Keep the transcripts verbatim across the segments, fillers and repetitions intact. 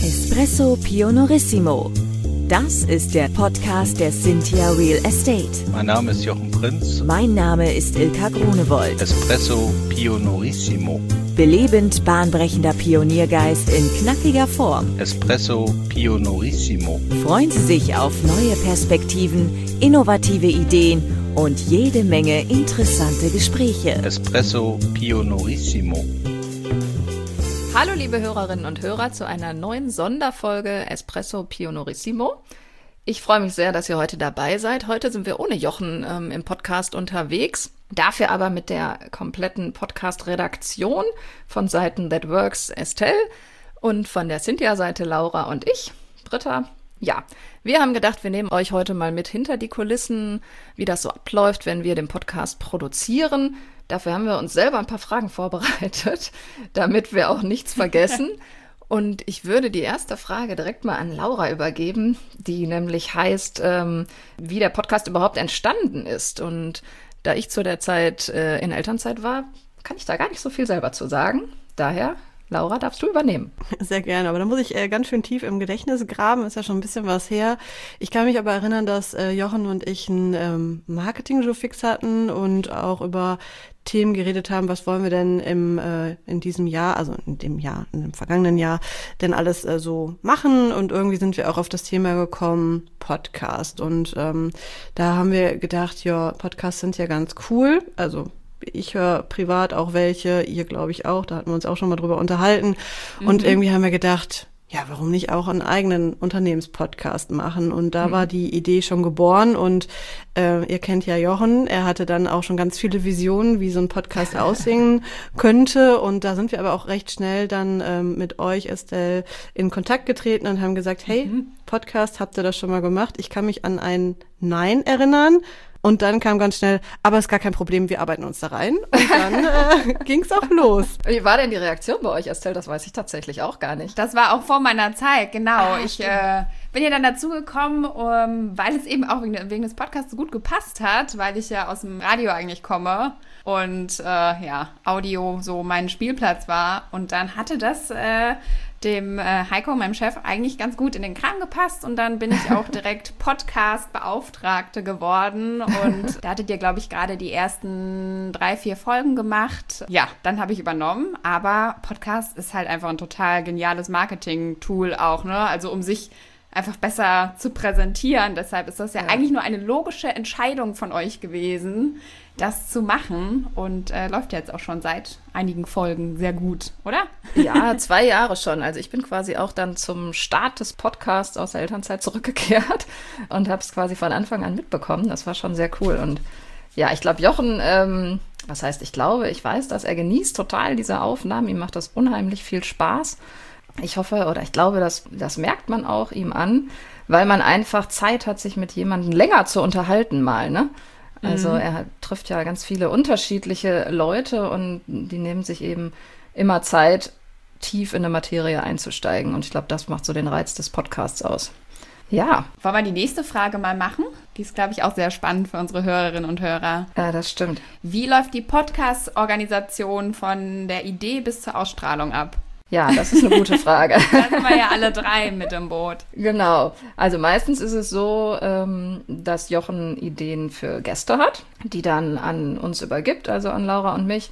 Espresso Pionorissimo. Das ist der Podcast der Cynthia Real Estate. Mein Name ist Jochen Prinz. Mein Name ist Ilka Grunewold. Espresso Pionorissimo. Belebend bahnbrechender Pioniergeist in knackiger Form. Espresso Pionorissimo. Freuen Sie sich auf neue Perspektiven, innovative Ideen und jede Menge interessante Gespräche. Espresso Pionorissimo. Hallo liebe Hörerinnen und Hörer zu einer neuen Sonderfolge Espresso Pionorissimo. Ich freue mich sehr, dass ihr heute dabei seid. Heute sind wir ohne Jochen ähm, im Podcast unterwegs, dafür aber mit der kompletten Podcast-Redaktion von Seiten That Works Estelle und von der Cynthia-Seite Laura und ich, Britta. Ja, wir haben gedacht, wir nehmen euch heute mal mit hinter die Kulissen, wie das so abläuft, wenn wir den Podcast produzieren. Dafür haben wir uns selber ein paar Fragen vorbereitet, damit wir auch nichts vergessen. Und ich würde die erste Frage direkt mal an Laura übergeben, die nämlich heißt, ähm, wie der Podcast überhaupt entstanden ist. Und da ich zu der Zeit äh, in Elternzeit war, kann ich da gar nicht so viel selber zu sagen. Daher, Laura, darfst du übernehmen. Sehr gerne, aber da muss ich äh, ganz schön tief im Gedächtnis graben, ist ja schon ein bisschen was her. Ich kann mich aber erinnern, dass äh, Jochen und ich einen ähm, Marketing-Jour-Fix hatten und auch über Themen geredet haben, was wollen wir denn im äh, in diesem Jahr, also in dem Jahr, in dem vergangenen Jahr, denn alles äh, so machen, und irgendwie sind wir auch auf das Thema gekommen, Podcast, und ähm, da haben wir gedacht, ja, Podcasts sind ja ganz cool, also ich höre privat auch welche, ihr glaube ich auch, da hatten wir uns auch schon mal drüber unterhalten, mhm. und irgendwie haben wir gedacht, ja, warum nicht auch einen eigenen Unternehmenspodcast machen? Und da mhm. war die Idee schon geboren, und äh, ihr kennt ja Jochen, er hatte dann auch schon ganz viele Visionen, wie so ein Podcast aussehen könnte, und da sind wir aber auch recht schnell dann ähm, mit euch, Estelle, in Kontakt getreten und haben gesagt, hey, mhm. Podcast, habt ihr das schon mal gemacht? Ich kann mich an ein Nein erinnern. Und dann kam ganz schnell, aber ist gar kein Problem, wir arbeiten uns da rein. Und dann äh, ging's auch los. Wie war denn die Reaktion bei euch, Estelle? Das weiß ich tatsächlich auch gar nicht. Das war auch vor meiner Zeit, genau. Ah, ich äh, bin ja dann dazugekommen, um, weil es eben auch wegen, wegen des Podcasts so gut gepasst hat, weil ich ja aus dem Radio eigentlich komme und äh, ja, Audio so mein Spielplatz war. Und dann hatte das äh, dem äh, Heiko, meinem Chef, eigentlich ganz gut in den Kram gepasst, und dann bin ich auch direkt Podcast-Beauftragte geworden, und da hattet ihr, glaube ich, gerade die ersten drei, vier Folgen gemacht. Ja, dann habe ich übernommen, aber Podcast ist halt einfach ein total geniales Marketing-Tool auch, ne? Also um sich einfach besser zu präsentieren. Deshalb ist das ja, ja eigentlich nur eine logische Entscheidung von euch gewesen, das zu machen, und äh, läuft jetzt auch schon seit einigen Folgen sehr gut, oder? Ja, zwei Jahre schon. Also ich bin quasi auch dann zum Start des Podcasts aus der Elternzeit zurückgekehrt und habe es quasi von Anfang an mitbekommen. Das war schon sehr cool. Und ja, ich glaube, Jochen, ähm, was heißt, ich glaube, ich weiß, dass er genießt total diese Aufnahmen. Ihm macht das unheimlich viel Spaß. Ich hoffe, oder ich glaube, das, das merkt man auch ihm an, weil man einfach Zeit hat, sich mit jemandem länger zu unterhalten mal, ne? Also mhm. er hat, trifft ja ganz viele unterschiedliche Leute, und die nehmen sich eben immer Zeit, tief in eine Materie einzusteigen. Und ich glaube, das macht so den Reiz des Podcasts aus. Ja. Wollen wir die nächste Frage mal machen? Die ist, glaube ich, auch sehr spannend für unsere Hörerinnen und Hörer. Ja, das stimmt. Wie läuft die Podcast-Organisation von der Idee bis zur Ausstrahlung ab? Ja, das ist eine gute Frage. Da sind wir ja alle drei mit im Boot. Genau. Also meistens ist es so, ähm, dass Jochen Ideen für Gäste hat, die dann an uns übergibt, also an Laura und mich.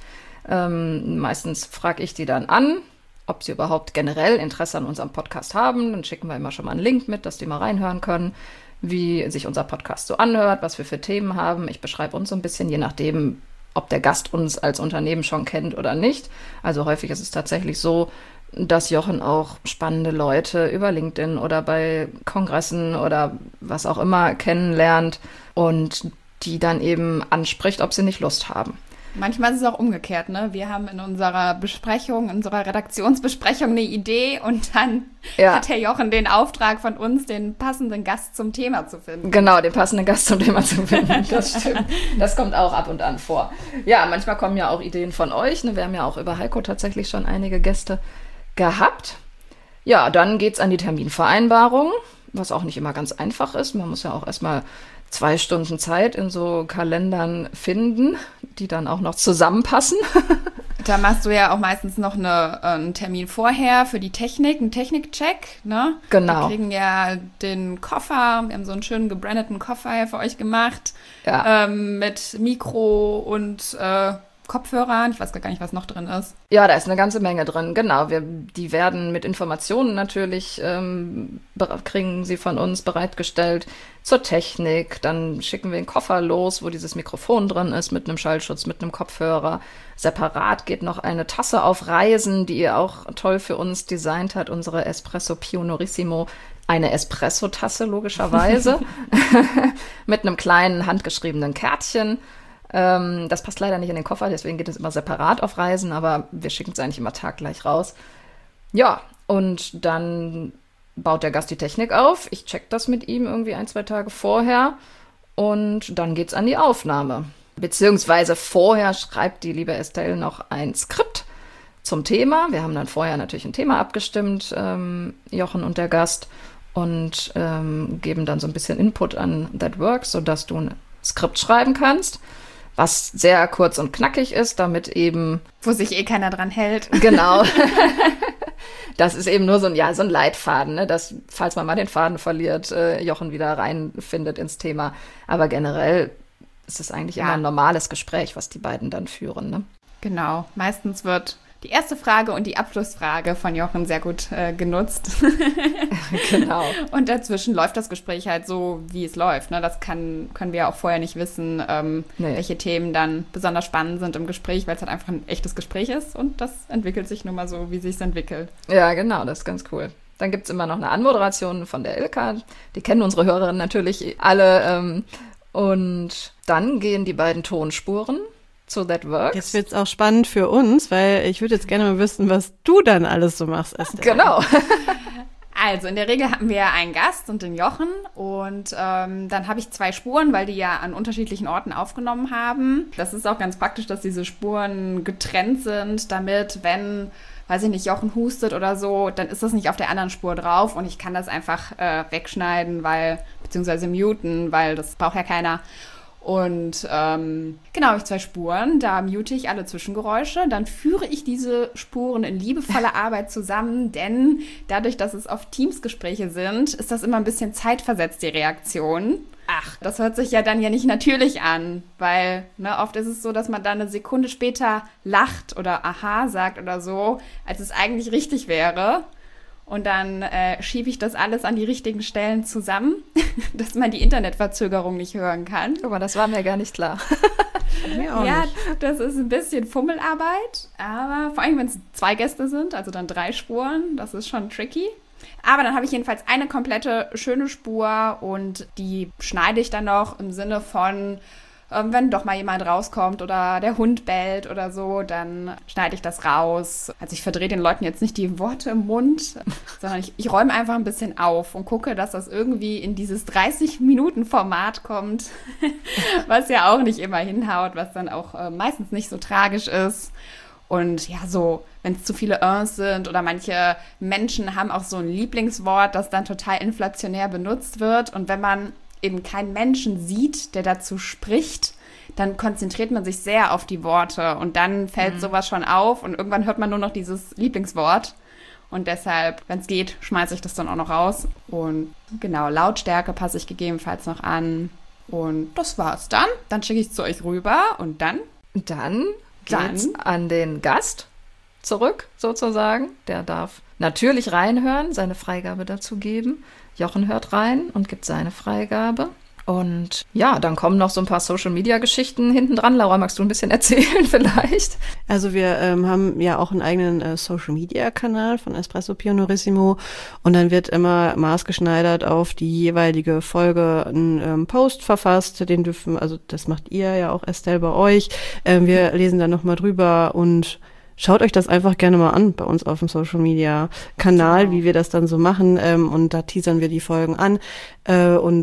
Ähm, meistens frage ich die dann an, ob sie überhaupt generell Interesse an unserem Podcast haben. Dann schicken wir immer schon mal einen Link mit, dass die mal reinhören können, wie sich unser Podcast so anhört, was wir für Themen haben. Ich beschreibe uns so ein bisschen, je nachdem, ob der Gast uns als Unternehmen schon kennt oder nicht. Also häufig ist es tatsächlich so, dass Jochen auch spannende Leute über LinkedIn oder bei Kongressen oder was auch immer kennenlernt und die dann eben anspricht, ob sie nicht Lust haben. Manchmal ist es auch umgekehrt, ne? Wir haben in unserer Besprechung, in unserer Redaktionsbesprechung eine Idee, und dann ja. hat Herr Jochen den Auftrag von uns, den passenden Gast zum Thema zu finden. Genau, den passenden Gast zum Thema zu finden, das stimmt. Das kommt auch ab und an vor. Ja, manchmal kommen ja auch Ideen von euch, ne? Wir haben ja auch über Heiko tatsächlich schon einige Gäste gehabt. Ja, dann geht's an die Terminvereinbarung, was auch nicht immer ganz einfach ist. Man muss ja auch erstmal zwei Stunden Zeit in so Kalendern finden, die dann auch noch zusammenpassen. Da machst du ja auch meistens noch eine, äh, einen Termin vorher für die Technik, einen Technikcheck, ne? Genau. Wir kriegen ja den Koffer, wir haben so einen schönen gebrandeten Koffer für euch gemacht, Ja. ähm, mit Mikro und äh, Kopfhörern. Ich weiß gar nicht, was noch drin ist. Ja, da ist eine ganze Menge drin, genau. Wir, die werden mit Informationen natürlich, ähm, be- kriegen sie von uns bereitgestellt zur Technik. Dann schicken wir den Koffer los, wo dieses Mikrofon drin ist, mit einem Schallschutz, mit einem Kopfhörer. Separat geht noch eine Tasse auf Reisen, die ihr auch toll für uns designt hat, unsere Espresso Pionorissimo. Eine Espresso-Tasse, logischerweise, mit einem kleinen handgeschriebenen Kärtchen. Ähm, das passt leider nicht in den Koffer, deswegen geht es immer separat auf Reisen, aber wir schicken es eigentlich immer taggleich raus. Ja, und dann baut der Gast die Technik auf. Ich check das mit ihm irgendwie ein, zwei Tage vorher und dann geht's an die Aufnahme. Beziehungsweise vorher schreibt die liebe Estelle noch ein Skript zum Thema. Wir haben dann vorher natürlich ein Thema abgestimmt, ähm, Jochen und der Gast, und ähm, geben dann so ein bisschen Input an That Works, sodass du ein Skript schreiben kannst, was sehr kurz und knackig ist, damit eben... Wo sich eh keiner dran hält. Genau. Das ist eben nur so ein, ja, so ein Leitfaden, ne? Dass, falls man mal den Faden verliert, äh, Jochen wieder reinfindet ins Thema. Aber generell ist es eigentlich Ja. immer ein normales Gespräch, was die beiden dann führen, ne? Genau. Meistens wird die erste Frage und die Abschlussfrage von Jochen sehr gut äh, genutzt. Genau. Und dazwischen läuft das Gespräch halt so, wie es läuft. Ne? Das kann, können wir auch vorher nicht wissen, ähm, Nee. welche Themen dann besonders spannend sind im Gespräch, weil es halt einfach ein echtes Gespräch ist. Und das entwickelt sich nun mal so, wie sich es entwickelt. Ja, genau, das ist ganz cool. Dann gibt's immer noch eine Anmoderation von der Ilka. Die kennen unsere Hörerinnen natürlich alle. Ähm, und dann gehen die beiden Tonspuren zu That Works. Jetzt wird's auch spannend für uns, weil ich würde jetzt gerne mal wissen, was du dann alles so machst, Estelle. Genau. Also in der Regel hatten wir einen Gast und den Jochen und ähm, dann habe ich zwei Spuren, weil die ja an unterschiedlichen Orten aufgenommen haben. Das ist auch ganz praktisch, dass diese Spuren getrennt sind, damit, wenn, weiß ich nicht, Jochen hustet oder so, dann ist das nicht auf der anderen Spur drauf und ich kann das einfach äh, wegschneiden, weil, beziehungsweise muten, weil das braucht ja keiner. Und ähm, genau, habe ich zwei Spuren, da mute ich alle Zwischengeräusche, dann führe ich diese Spuren in liebevoller Arbeit zusammen, denn dadurch, dass es oft Teamsgespräche sind, ist das immer ein bisschen zeitversetzt, die Reaktion. Ach, das hört sich ja dann ja nicht natürlich an, weil ne, oft ist es so, dass man dann eine Sekunde später lacht oder aha sagt oder so, als es eigentlich richtig wäre. Und dann äh, schiebe ich das alles an die richtigen Stellen zusammen, dass man die Internetverzögerung nicht hören kann. Guck mal, das war mir gar nicht klar. Mir auch Ja, nicht. das ist ein bisschen Fummelarbeit, aber vor allem, wenn es zwei Gäste sind, also dann drei Spuren, das ist schon tricky. Aber dann habe ich jedenfalls eine komplette schöne Spur und die schneide ich dann noch im Sinne von, ähm, wenn doch mal jemand rauskommt oder der Hund bellt oder so, dann schneide ich das raus. Also ich verdrehe den Leuten jetzt nicht die Worte im Mund, sondern ich, ich räume einfach ein bisschen auf und gucke, dass das irgendwie in dieses dreißig-Minuten-Format kommt, was ja auch nicht immer hinhaut, was dann auch äh, meistens nicht so tragisch ist. Und ja, so, wenn es zu viele Uns sind oder manche Menschen haben auch so ein Lieblingswort, das dann total inflationär benutzt wird. Und wenn man eben keinen Menschen sieht, der dazu spricht, dann konzentriert man sich sehr auf die Worte und dann fällt mhm. sowas schon auf und irgendwann hört man nur noch dieses Lieblingswort. Und deshalb, wenn es geht, schmeiße ich das dann auch noch raus. Und genau, Lautstärke passe ich gegebenenfalls noch an. Und das war's dann. Dann schicke ich es zu euch rüber und dann... Dann Dann geht's an den Gast zurück, sozusagen. Der darf natürlich reinhören, seine Freigabe dazu geben. Jochen hört rein und gibt seine Freigabe. Und ja, dann kommen noch so ein paar Social-Media-Geschichten hinten dran. Laura, magst du ein bisschen erzählen vielleicht? Also wir ähm, haben ja auch einen eigenen äh, Social-Media-Kanal von Espresso Pionorissimo und dann wird immer maßgeschneidert auf die jeweilige Folge ein ähm, Post verfasst. Den dürfen, also das macht ihr ja auch, Estelle, bei euch. Ähm, wir lesen dann nochmal drüber und schaut euch das einfach gerne mal an bei uns auf dem Social-Media-Kanal, Genau. wie wir das dann so machen. Ähm, und da teasern wir die Folgen an. Äh, und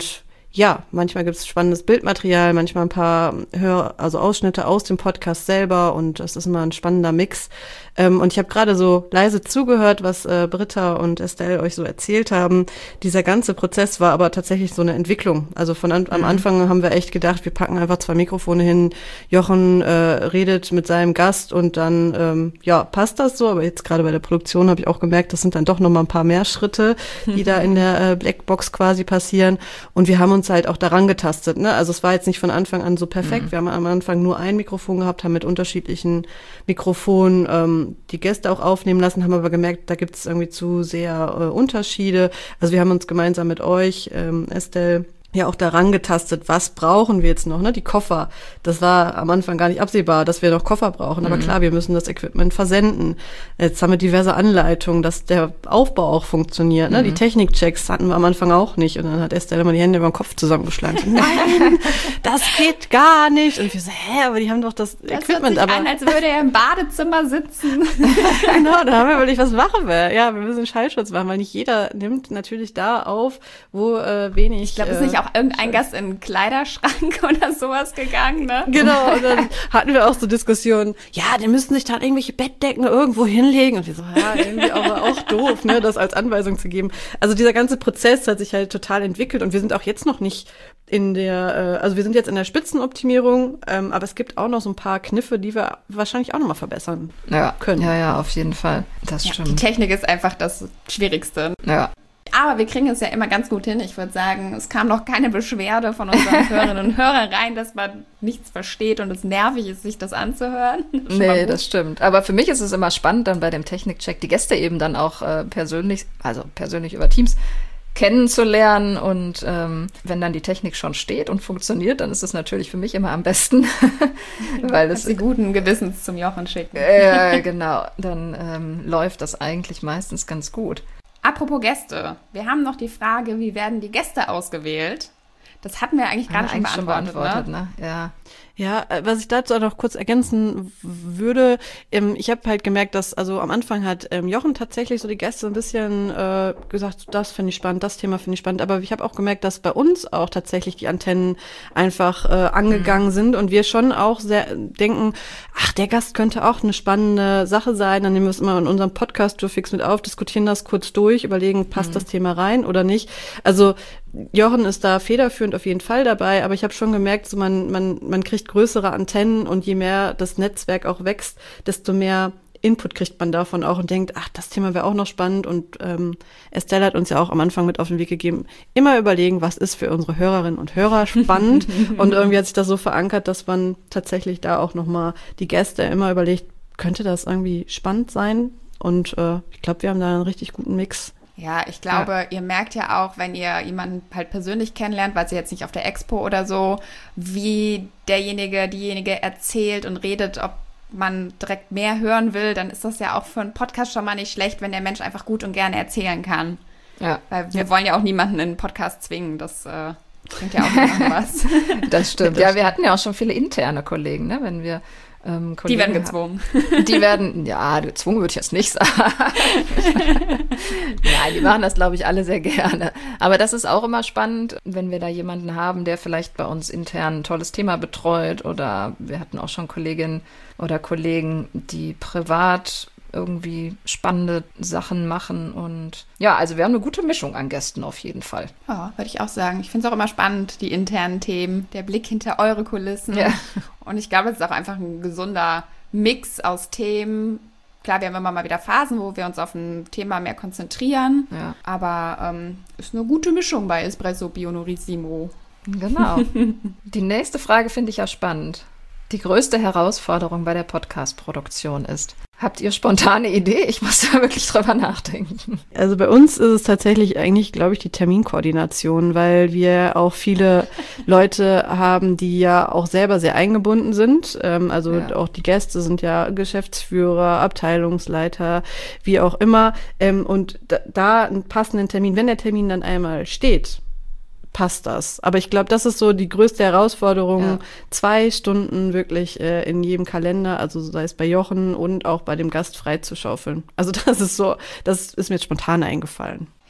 ja, manchmal gibt es spannendes Bildmaterial, manchmal ein paar Hör-, also Ausschnitte aus dem Podcast selber und das ist immer ein spannender Mix. Ähm, und ich habe gerade so leise zugehört, was äh, Britta und Estelle euch so erzählt haben. Dieser ganze Prozess war aber tatsächlich so eine Entwicklung. Also von an, am Mhm. Anfang haben wir echt gedacht, wir packen einfach zwei Mikrofone hin, Jochen äh, redet mit seinem Gast und dann, ähm, ja, passt das so. Aber jetzt gerade bei der Produktion habe ich auch gemerkt, das sind dann doch noch mal ein paar mehr Schritte, die da in der äh, Blackbox quasi passieren. Und wir haben uns halt auch daran getastet, ne? Also es war jetzt nicht von Anfang an so perfekt. Mhm. Wir haben am Anfang nur ein Mikrofon gehabt, haben mit unterschiedlichen Mikrofonen ähm, die Gäste auch aufnehmen lassen, haben aber gemerkt, da gibt es irgendwie zu sehr äh, Unterschiede. Also wir haben uns gemeinsam mit euch, ähm, Estelle, ja auch daran getastet, was brauchen wir jetzt noch, ne? Die Koffer, das war am Anfang gar nicht absehbar, dass wir noch Koffer brauchen, aber Mhm. klar, wir müssen das Equipment versenden. Jetzt haben wir diverse Anleitungen, dass der Aufbau auch funktioniert, ne? Mhm. Die Technikchecks hatten wir am Anfang auch nicht und dann hat Estelle immer die Hände über den Kopf zusammengeschlagen. So, nein, das geht gar nicht. Und wir so, hä, aber die haben doch das, Das hört Equipment, sich aber an, als würde er im Badezimmer sitzen. genau, da haben wir überlegt, was machen wir? Ja, wir müssen Schallschutz machen, weil nicht jeder nimmt natürlich da auf, wo äh, wenig. Ich glaube, es äh, ist nicht auch irgendein Gast in einen Kleiderschrank oder sowas gegangen, ne? Genau, und dann hatten wir auch so Diskussionen, ja, die müssen sich dann irgendwelche Bettdecken irgendwo hinlegen. Und wir so, ja, irgendwie aber auch doof, ne, das als Anweisung zu geben. Also dieser ganze Prozess hat sich halt total entwickelt und wir sind auch jetzt noch nicht in der, äh, also wir sind jetzt in der Spitzenoptimierung, ähm, aber es gibt auch noch so ein paar Kniffe, die wir wahrscheinlich auch nochmal verbessern Ja, können. ja, ja, auf jeden Fall. Das Ja, die stimmt. Technik ist einfach das Schwierigste. Ja. Aber wir kriegen es ja immer ganz gut hin. Ich würde sagen, es kam noch keine Beschwerde von unseren Hörerinnen und Hörern rein, dass man nichts versteht und es nervig ist, sich das anzuhören. Schon mal Nee, gut. das stimmt. Aber für mich ist es immer spannend, dann bei dem Technikcheck die Gäste eben dann auch äh, persönlich, also persönlich über Teams, kennenzulernen. Und ähm, wenn dann die Technik schon steht und funktioniert, dann ist es natürlich für mich immer am besten. Weil Dass es sie guten Gewissens zum Jochen schicken. äh, genau, dann ähm, läuft das eigentlich meistens ganz gut. Apropos Gäste. Wir haben noch die Frage, wie werden die Gäste ausgewählt? Das hatten wir eigentlich gerade schon, Eigentlich schon beantwortet, beantwortet, ne? ne? Ja. Ja, äh, was ich dazu auch noch kurz ergänzen würde, ähm, ich habe halt gemerkt, dass, also am Anfang hat ähm, Jochen tatsächlich so die Gäste ein bisschen äh, gesagt, das finde ich spannend, das Thema finde ich spannend, aber ich habe auch gemerkt, dass bei uns auch tatsächlich die Antennen einfach äh, angegangen mhm. sind und wir schon auch sehr denken, ach, der Gast könnte auch eine spannende Sache sein, dann nehmen wir es immer in unserem Podcast Durchfix mit auf, diskutieren das kurz durch, überlegen, passt mhm. das Thema rein oder nicht. Also Jochen ist da federführend auf jeden Fall dabei, aber ich habe schon gemerkt, so man, man, man kriegt größere Antennen und je mehr das Netzwerk auch wächst, desto mehr Input kriegt man davon auch und denkt, ach, das Thema wäre auch noch spannend. Und ähm, Estelle hat uns ja auch am Anfang mit auf den Weg gegeben, immer überlegen, was ist für unsere Hörerinnen und Hörer spannend. Und irgendwie hat sich das so verankert, dass man tatsächlich da auch nochmal die Gäste immer überlegt, könnte das irgendwie spannend sein? Und äh, ich glaube, wir haben da einen richtig guten Mix. Ja, ich glaube, ja. ihr merkt ja auch, wenn ihr jemanden halt persönlich kennenlernt, weil sie jetzt nicht auf der Expo oder so, wie derjenige, diejenige erzählt und redet, ob man direkt mehr hören will, dann ist das ja auch für einen Podcast schon mal nicht schlecht, wenn der Mensch einfach gut und gerne erzählen kann. Ja. Weil wir ja. wollen ja auch niemanden in einen Podcast zwingen, das äh, bringt ja auch niemandem was. Das stimmt. Ja, wir hatten ja auch schon viele interne Kollegen, ne, wenn wir Ähm, die werden gezwungen. Die werden, ja, gezwungen würde ich jetzt nicht sagen. Nein, die machen das, glaube ich, alle sehr gerne. Aber das ist auch immer spannend, wenn wir da jemanden haben, der vielleicht bei uns intern ein tolles Thema betreut oder wir hatten auch schon Kolleginnen oder Kollegen, die privat irgendwie spannende Sachen machen und ja, also wir haben eine gute Mischung an Gästen auf jeden Fall. Ja, würde ich auch sagen. Ich finde es auch immer spannend, die internen Themen, der Blick hinter eure Kulissen. Ja. Und ich glaube, es ist auch einfach ein gesunder Mix aus Themen. Klar, wir haben immer mal wieder Phasen, wo wir uns auf ein Thema mehr konzentrieren, ja. aber ähm, ist eine gute Mischung bei Espresso Pionorissimo. Genau. Die nächste Frage finde ich ja spannend. Die größte Herausforderung bei der Podcast-Produktion ist. Habt ihr spontane Idee? Ich muss da wirklich drüber nachdenken. Also bei uns ist es tatsächlich eigentlich, glaube ich, die Terminkoordination, weil wir auch viele Leute haben, die ja auch selber sehr eingebunden sind. Ähm, also ja. auch die Gäste sind ja Geschäftsführer, Abteilungsleiter, wie auch immer. Ähm, und da, da einen passenden Termin, wenn der Termin dann einmal steht, passt das. Aber ich glaube, das ist so die größte Herausforderung, ja. zwei Stunden wirklich äh, in jedem Kalender, also sei es bei Jochen und auch bei dem Gast freizuschaufeln. Also das ist so, das ist mir jetzt spontan eingefallen.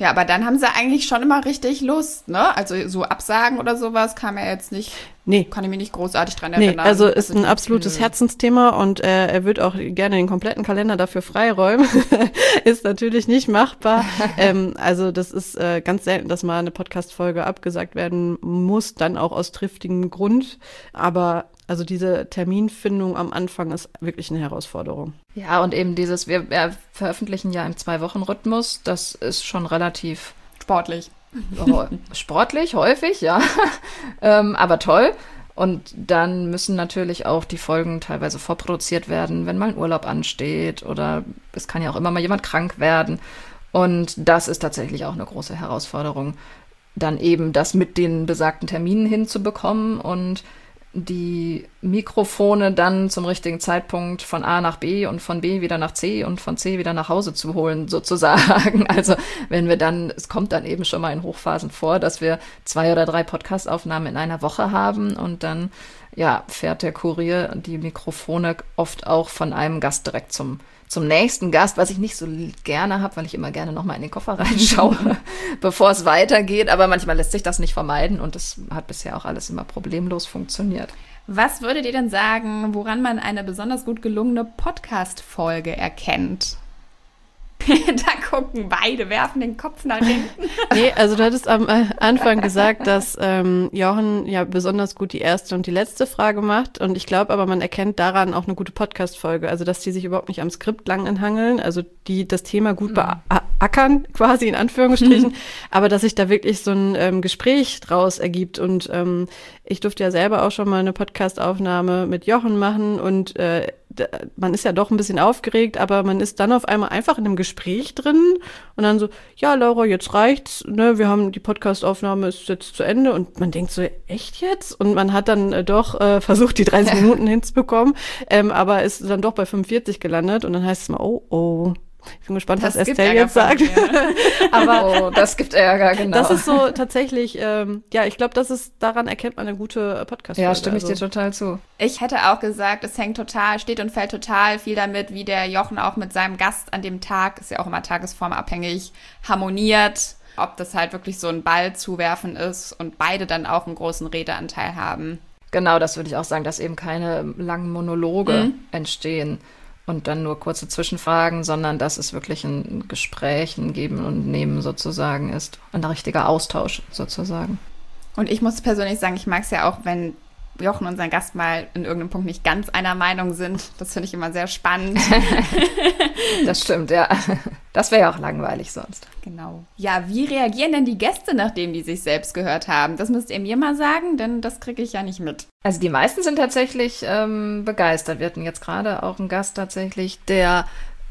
Ja, aber dann haben sie eigentlich schon immer richtig Lust, ne? Also so Absagen oder sowas kam ja jetzt nicht, Nee. kann ich mich nicht großartig dran Nee, erinnern. also ist Also ein ich- absolutes Nö. Herzensthema und äh, er wird auch gerne den kompletten Kalender dafür freiräumen. Ist natürlich nicht machbar. ähm, also das ist äh, ganz selten, dass mal eine Podcast-Folge abgesagt werden muss, dann auch aus triftigem Grund. Aber also diese Terminfindung am Anfang ist wirklich eine Herausforderung. Ja, und eben dieses, wir, wir veröffentlichen ja im Zwei-Wochen-Rhythmus, das ist schon relativ Sportlich. oh, sportlich, häufig, ja, ähm, aber toll. Und dann müssen natürlich auch die Folgen teilweise vorproduziert werden, wenn mal ein Urlaub ansteht oder es kann ja auch immer mal jemand krank werden. Und das ist tatsächlich auch eine große Herausforderung, dann eben das mit den besagten Terminen hinzubekommen und die Mikrofone dann zum richtigen Zeitpunkt von A nach B und von B wieder nach C und von C wieder nach Hause zu holen, sozusagen. Also wenn wir dann, es kommt dann eben schon mal in Hochphasen vor, dass wir zwei oder drei Podcast-Aufnahmen in einer Woche haben und dann, ja, fährt der Kurier die Mikrofone oft auch von einem Gast direkt zum zum nächsten Gast, was ich nicht so gerne habe, weil ich immer gerne nochmal in den Koffer reinschaue, bevor es weitergeht. Aber manchmal lässt sich das nicht vermeiden und das hat bisher auch alles immer problemlos funktioniert. Was würdet ihr denn sagen, woran man eine besonders gut gelungene Podcast-Folge erkennt? Da gucken beide, werfen den Kopf nach hinten. Nee, also du hattest am äh, Anfang gesagt, dass ähm, Jochen ja besonders gut die erste und die letzte Frage macht. Und ich glaube aber, man erkennt daran auch eine gute Podcast-Folge. Also, dass die sich überhaupt nicht am Skript lang enthangeln, also die das Thema gut beackern, quasi in Anführungsstrichen, aber dass sich da wirklich so ein ähm, Gespräch draus ergibt. Und ähm, ich durfte ja selber auch schon mal eine Podcast-Aufnahme mit Jochen machen und äh, man ist ja doch ein bisschen aufgeregt, aber man ist dann auf einmal einfach in einem Gespräch drin und dann so, ja, Laura, jetzt reicht's, ne, wir haben die Podcast-Aufnahme ist jetzt zu Ende und man denkt so, echt jetzt? Und man hat dann äh, doch äh, versucht, die dreißig Minuten hinzubekommen, ähm, aber ist dann doch bei fünfundvierzig gelandet und dann heißt es mal, oh, oh. Ich bin gespannt, Das was gibt Estelle Ärger jetzt von sagt. mir. Aber oh, das gibt Ärger, genau. Das ist so tatsächlich, ähm, ja, ich glaube, das ist, daran erkennt man eine gute äh, Podcast-Folge. ja, stimme ich also. dir total zu. Ich hätte auch gesagt, es hängt total, steht und fällt total viel damit, wie der Jochen auch mit seinem Gast an dem Tag, ist ja auch immer tagesformabhängig, harmoniert, ob das halt wirklich so ein Ball zuwerfen ist und beide dann auch einen großen Redeanteil haben. Genau, das würde ich auch sagen, dass eben keine langen Monologe Mhm. entstehen und dann nur kurze Zwischenfragen, sondern dass es wirklich ein Gespräch, ein Geben und Nehmen sozusagen ist. Ein richtiger Austausch sozusagen. Und ich muss persönlich sagen, ich mag es ja auch, wenn Jochen und sein Gast mal in irgendeinem Punkt nicht ganz einer Meinung sind. Das finde ich immer sehr spannend. Das stimmt, ja. Das wäre ja auch langweilig sonst. Genau. Ja, wie reagieren denn die Gäste, nachdem die sich selbst gehört haben? Das müsst ihr mir mal sagen, denn das kriege ich ja nicht mit. Also die meisten sind tatsächlich ähm, begeistert. Wir hatten jetzt gerade auch einen Gast tatsächlich, der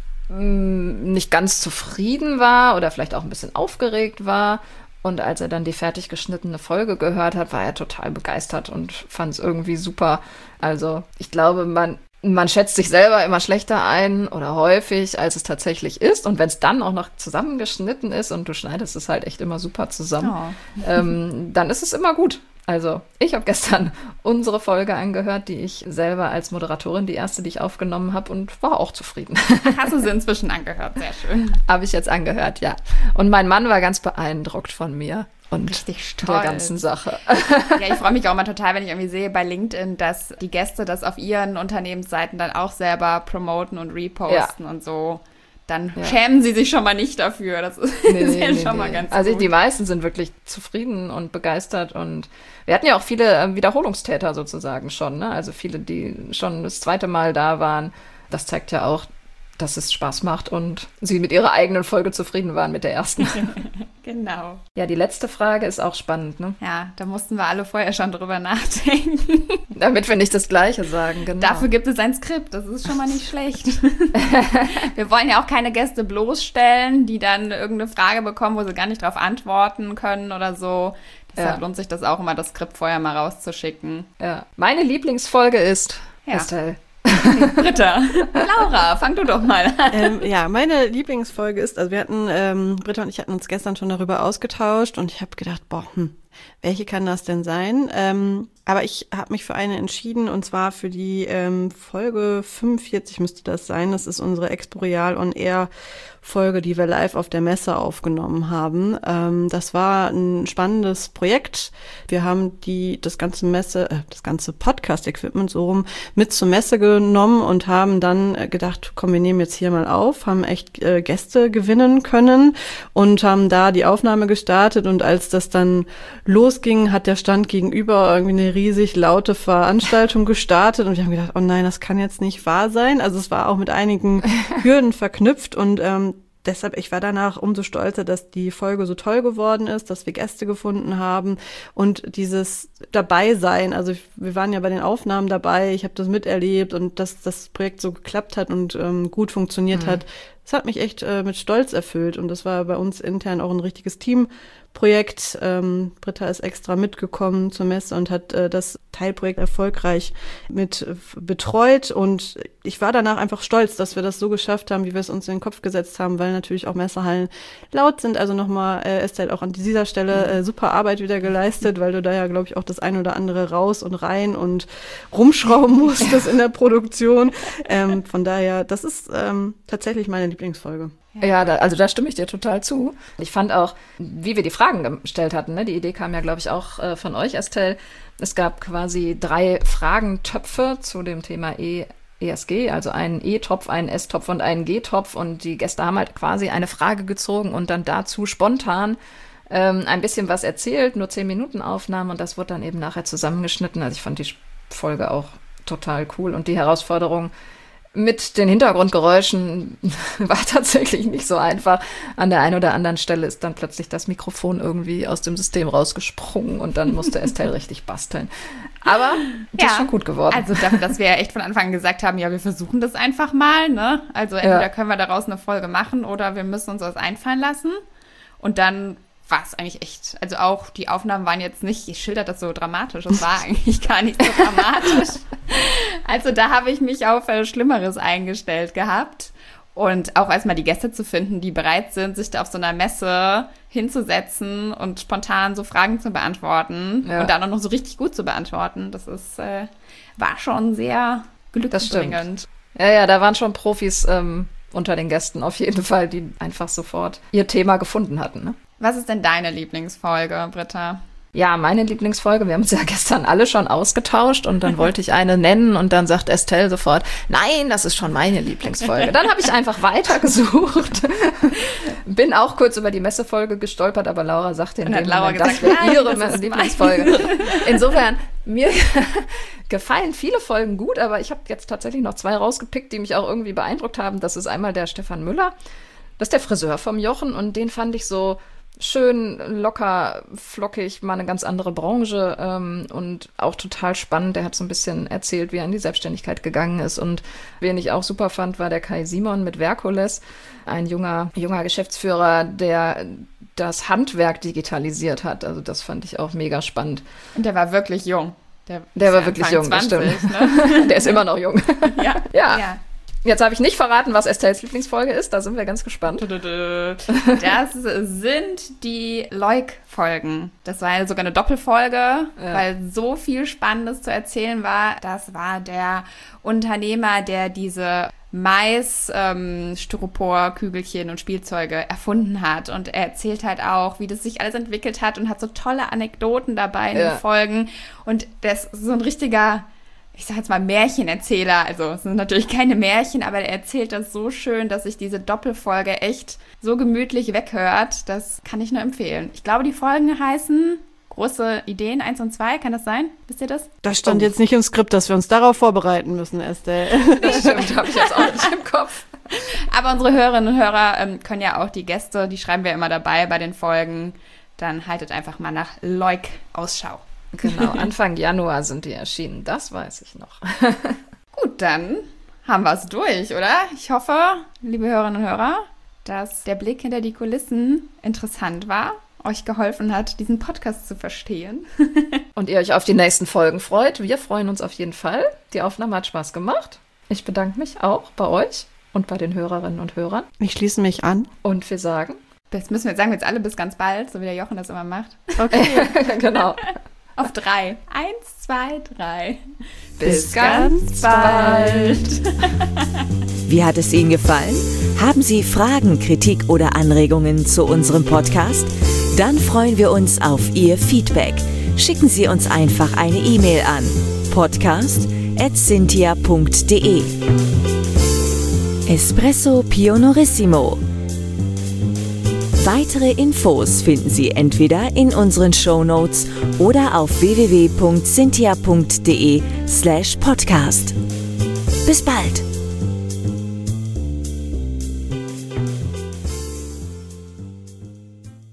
mh, nicht ganz zufrieden war oder vielleicht auch ein bisschen aufgeregt war. Und als er dann die fertig geschnittene Folge gehört hat, war er total begeistert und fand es irgendwie super. Also ich glaube, man, man schätzt sich selber immer schlechter ein oder häufig, als es tatsächlich ist. Und wenn es dann auch noch zusammengeschnitten ist und du schneidest es halt echt immer super zusammen, Oh. ähm, dann ist es immer gut. Also ich habe gestern unsere Folge angehört, die ich selber als Moderatorin, die erste, die ich aufgenommen habe, und war auch zufrieden. Hast du sie inzwischen angehört? Sehr schön. Habe ich jetzt angehört, ja. Und mein Mann war ganz beeindruckt von mir und Richtig der stolz. ganzen Sache. Ja, ich freue mich auch mal total, wenn ich irgendwie sehe bei LinkedIn, dass die Gäste das auf ihren Unternehmensseiten dann auch selber promoten und reposten und so. Dann Ja. schämen sie sich schon mal nicht dafür. Das ist Nee, nee, ja nee, schon mal nee. ganz Also gut. die meisten sind wirklich zufrieden und begeistert und wir hatten ja auch viele äh, Wiederholungstäter sozusagen schon, ne? Also viele, die schon das zweite Mal da waren. Das zeigt ja auch, dass es Spaß macht und sie mit ihrer eigenen Folge zufrieden waren mit der ersten. Genau. Ja, die letzte Frage ist auch spannend, ne? Ja, da mussten wir alle vorher schon drüber nachdenken. Damit wir nicht das Gleiche sagen, genau. Dafür gibt es ein Skript, das ist schon mal nicht schlecht. Wir wollen ja auch keine Gäste bloßstellen, die dann irgendeine Frage bekommen, wo sie gar nicht drauf antworten können oder so. Deshalb Ja. lohnt sich das auch immer, das Skript vorher mal rauszuschicken. Ja. Meine Lieblingsfolge ist Ja. Estelle. Britta, Laura, fang du doch mal an. ähm, ja, meine Lieblingsfolge ist, also wir hatten, ähm, Britta und ich hatten uns gestern schon darüber ausgetauscht und ich habe gedacht, boah, hm, welche kann das denn sein? Ähm, aber ich habe mich für eine entschieden, und zwar für die ähm, Folge fünfundvierzig müsste das sein. Das ist unsere Exporeal on Air Folge, die wir live auf der Messe aufgenommen haben. Ähm, das war ein spannendes Projekt. Wir haben die das ganze Messe, äh, das ganze Podcast-Equipment so rum mit zur Messe genommen und haben dann äh, gedacht, komm, wir nehmen jetzt hier mal auf, haben echt äh, Gäste gewinnen können und haben da die Aufnahme gestartet. Und als das dann losging, hat der Stand gegenüber irgendwie eine riesig laute Veranstaltung gestartet und wir haben gedacht, oh nein, das kann jetzt nicht wahr sein. Also es war auch mit einigen Hürden verknüpft und ähm, deshalb, ich war danach umso stolzer, dass die Folge so toll geworden ist, dass wir Gäste gefunden haben und dieses Dabeisein, also wir waren ja bei den Aufnahmen dabei, ich habe das miterlebt und dass das Projekt so geklappt hat und ähm, gut funktioniert mhm. hat, das hat mich echt äh, mit Stolz erfüllt und das war bei uns intern auch ein richtiges Teamprojekt. Ähm, Britta ist extra mitgekommen zur Messe und hat äh, das Teilprojekt erfolgreich mit äh, betreut und ich war danach einfach stolz, dass wir das so geschafft haben, wie wir es uns in den Kopf gesetzt haben, weil natürlich auch Messehallen laut sind. Also nochmal, äh, Estelle, auch an dieser Stelle äh, super Arbeit wieder geleistet, weil du da ja, glaube ich, auch das ein oder andere raus und rein und rumschrauben musstest in der Produktion. Ähm, von daher, das ist ähm, tatsächlich meine Lieblingsfolge. Ja, da, also da stimme ich dir total zu. Ich fand auch, wie wir die Fragen gestellt hatten, ne? Die Idee kam ja, glaube ich, auch äh, von euch, Estelle. Es gab quasi drei Fragentöpfe zu dem Thema E S G, also einen E-Topf, einen S-Topf und einen G-Topf. Und die Gäste haben halt quasi eine Frage gezogen und dann dazu spontan ähm, ein bisschen was erzählt, nur zehn Minuten Aufnahmen und das wurde dann eben nachher zusammengeschnitten. Also ich fand die Folge auch total cool und die Herausforderung mit den Hintergrundgeräuschen war tatsächlich nicht so einfach. An der einen oder anderen Stelle ist dann plötzlich das Mikrofon irgendwie aus dem System rausgesprungen und dann musste Estelle richtig basteln. Aber das ja, ist schon gut geworden. Also dafür, dass wir ja echt von Anfang an gesagt haben, ja, wir versuchen das einfach mal, ne? Also entweder ja. können wir daraus eine Folge machen oder wir müssen uns was einfallen lassen. Und dann war es eigentlich echt, also auch die Aufnahmen waren jetzt nicht, ich schilder das so dramatisch, das war eigentlich gar nicht so dramatisch. Also da habe ich mich auf äh, Schlimmeres eingestellt gehabt. Und auch erstmal die Gäste zu finden, die bereit sind, sich da auf so einer Messe hinzusetzen und spontan so Fragen zu beantworten ja. und dann auch noch so richtig gut zu beantworten, das ist, äh, war schon sehr glückbringend. Ja, ja, da waren schon Profis ähm, unter den Gästen auf jeden Fall, die einfach sofort ihr Thema gefunden hatten, ne? Was ist denn deine Lieblingsfolge, Britta? Ja, meine Lieblingsfolge, wir haben uns ja gestern alle schon ausgetauscht und dann wollte ich eine nennen und dann sagt Estelle sofort, nein, das ist schon meine Lieblingsfolge. Dann habe ich einfach weitergesucht. Bin auch kurz über die Messefolge gestolpert, aber Laura sagte in dem Moment, gesagt, das wäre ihre das Lieblingsfolge. Insofern, mir gefallen viele Folgen gut, aber ich habe jetzt tatsächlich noch zwei rausgepickt, die mich auch irgendwie beeindruckt haben. Das ist einmal der Stefan Müller, das ist der Friseur vom Jochen und den fand ich so schön, locker, flockig, mal eine ganz andere Branche ähm, und auch total spannend. Der hat so ein bisschen erzählt, wie er in die Selbstständigkeit gegangen ist. Und wen ich auch super fand, war der Kai Simon mit Verkules, ein junger, junger Geschäftsführer, der das Handwerk digitalisiert hat. Also das fand ich auch mega spannend. Und der war wirklich jung. Der, der war wirklich jung, das stimmt. Ne? Der ist immer noch jung. Ja. ja. ja. Jetzt habe ich nicht verraten, was Estelles Lieblingsfolge ist. Da sind wir ganz gespannt. Das sind die Leuk-Folgen. Das war eine, sogar eine Doppelfolge, ja. weil so viel Spannendes zu erzählen war. Das war der Unternehmer, der diese Mais, ähm, Styropor, Kügelchen und Spielzeuge erfunden hat. Und er erzählt halt auch, wie das sich alles entwickelt hat und hat so tolle Anekdoten dabei in ja. den Folgen. Und das ist so ein richtiger, ich sag jetzt mal Märchenerzähler, also es sind natürlich keine Märchen, aber er erzählt das so schön, dass sich diese Doppelfolge echt so gemütlich weghört. Das kann ich nur empfehlen. Ich glaube, die Folgen heißen Große Ideen eins und zwei, kann das sein? Wisst ihr das? Das stand oh. jetzt nicht im Skript, dass wir uns darauf vorbereiten müssen, Estelle. Das stimmt, habe ich jetzt auch nicht im Kopf. Aber unsere Hörerinnen und Hörer ähm, können ja auch die Gäste, die schreiben wir immer dabei bei den Folgen. Dann haltet einfach mal nach Leuk Ausschau. Genau, Anfang Januar sind die erschienen, das weiß ich noch. Gut, dann haben wir es durch, oder? Ich hoffe, liebe Hörerinnen und Hörer, dass der Blick hinter die Kulissen interessant war, euch geholfen hat, diesen Podcast zu verstehen. Und ihr euch auf die nächsten Folgen freut. Wir freuen uns auf jeden Fall. Die Aufnahme hat Spaß gemacht. Ich bedanke mich auch bei euch und bei den Hörerinnen und Hörern. Ich schließe mich an. Und wir sagen Das müssen wir jetzt sagen, wir jetzt alle bis ganz bald, so wie der Jochen das immer macht. Okay, genau. Auf drei. Eins, zwei, drei. Bis ganz bald. Wie hat es Ihnen gefallen? Haben Sie Fragen, Kritik oder Anregungen zu unserem Podcast? Dann freuen wir uns auf Ihr Feedback. Schicken Sie uns einfach eine E-Mail an podcast at cynthia punkt de. Espresso Pionorissimo. Weitere Infos finden Sie entweder in unseren Shownotes oder auf w w w punkt cynthia punkt de slash podcast. Bis bald!